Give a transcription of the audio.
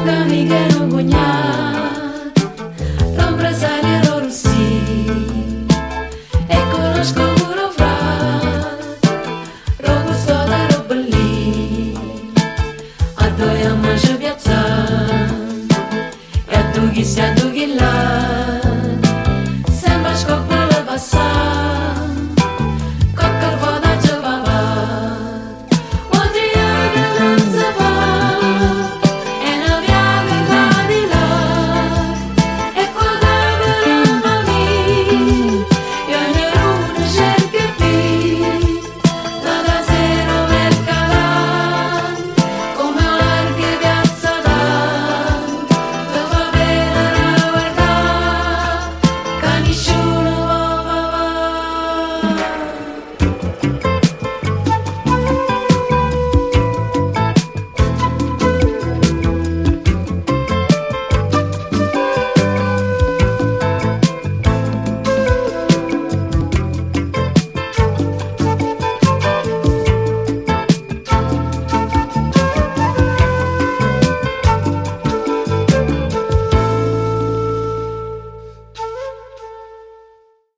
amiche non cognat, l'impresario ero russi, e conosco pure frat, ro gusto da ro bellì, a due amici